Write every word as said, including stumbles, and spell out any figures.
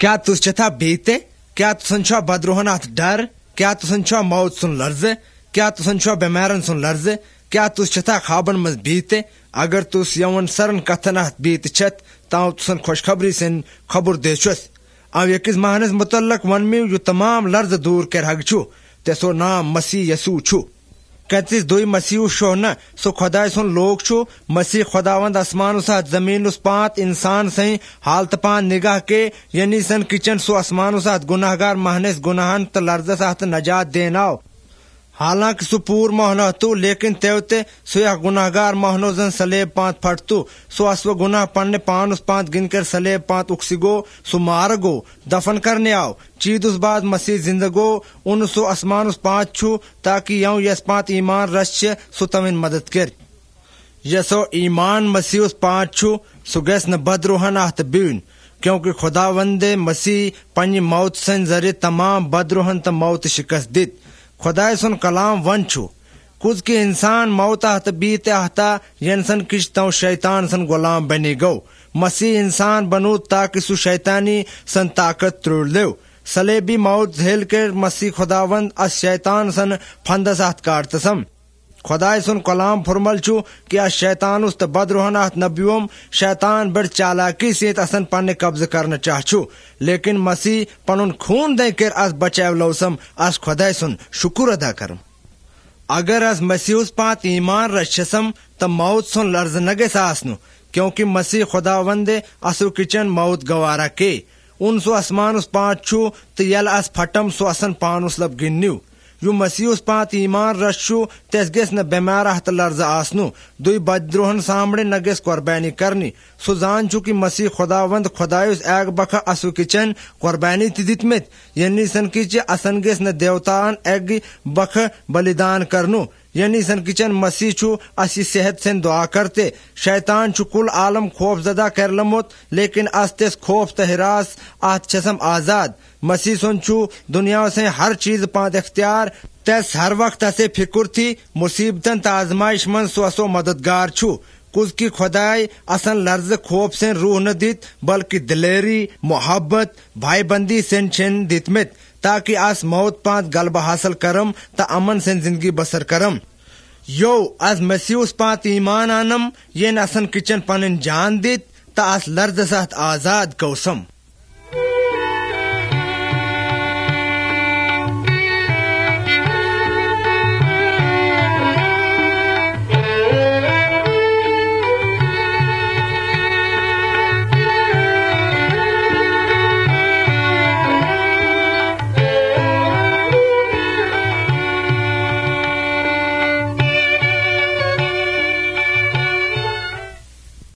کیا تس چتھا بیتے کیا تسن چھا بدروہن ات ڈر کیا تسن چھا موت سن لرز کیا تسن چھا بیمارن سن لرز کیا تس چتھا خوابن مز بیتے اگر تس یون سرن کتھن ات بیت چھت تا تسن خوشخبری سن خبر دے چھس او یکس مہنس متعلق ون میو یہ تمام لرز دور کر حگ چھو تسو نام مسیح یسوع چھو کتس دوی مسیح شو نا سو خدا سن لوگ چھو مسیح خداوند آسمان سات زمین اس پانت انسان سین حالت پان نگاہ کے یعنی سن کچن سو آسمان سات گناہ گار مہنس گناہن تو لرز سات نجات دیناو حالانکہ سو پور مہنو تو لیکن تیوتے سو یا گناہ گار مہنو زن سلیب پانت پھٹتو سو اسو گناہ پننے پانس پانت گن کر سلیب پانت اکسگو سو مارگو دفن کرنے آو چید اس بعد مسیح زندگو ان سو اسمان اس پانت چھو تاکہ یوں یس پانت ایمان رش سو تمن مدد کر یسو ایمان مسیح اس پانت چھو سو گیس نہ بدروہن آت بیون کیونکہ خدا وند مسیح پنی موت سن ذریعے تمام بدروہن تا موت شکست دیت خدا سن کلام ون چھو کچھ کے انسان موت آہتا بیت آہتا ینسن کچھ تو شیطان سن غلام بنی گو مسیح انسان بنو تاکہ سو شیطانی سن طاقت تروڑ لیو سلیبی موت زہل کر مسیح خداوند اس شیطان سن پھندس آہت کارتسم خدا سن کلام فرمل چھو کہ اس شیطان اس بد روحن آہت نبیوم شیطان بڑ چالاکی سیت اسن پانے قبض کرنا چاہ چھو لیکن مسیح پنن خون دے کر اس بچائو لوسم اس خدا سن شکر ادا کرم اگر اس مسیح اس پات ایمان رشسم تو موت سن لرز نگے ساسنو کیونکہ مسیح خداوند اسو کچن موت گوارا کے ان سو اسمان اس پانچ چھو تو یل اس پھٹم سو اسن پانوس لب گنیو یو مسیح اس پانت ایمان رشو تیس گیس نہ بیمار احت لرز آسنو دوی بدروہن سامنے نہ گیس قربانی کرنی سو زان چکی مسیح خداوند خدایوس ایک بکھا اسو کچن قربانی تی دیتمت یعنی سن کچی اسن گیس نہ دیوتان ایک بکھا بلیدان کرنو یعنی سن کچن مسیح چھو اسی صحت سن دعا کرتے شیطان چھو کل عالم خوف زدہ کر لمت لیکن اس تیس خوف تحراس آت چسم آزاد مسیح سن چھو دنیا سے ہر چیز پاند اختیار تیس ہر وقت اسے فکر تھی مصیبتن تا آزمائش من سو اسو مددگار چھو کچھ کی خدای اصل لرز خوف سے روح نہ دیت بلکہ دلیری محبت بھائی بندی سن چھن دیتمت تاکہ اس موت پانت غلبہ حاصل کرم تا امن سن زندگی بسر کرم یو از مسیح اس پانت ایمان آنم یہ نسن کچن پنن جان دیت تا اس لرز سات آزاد کوسم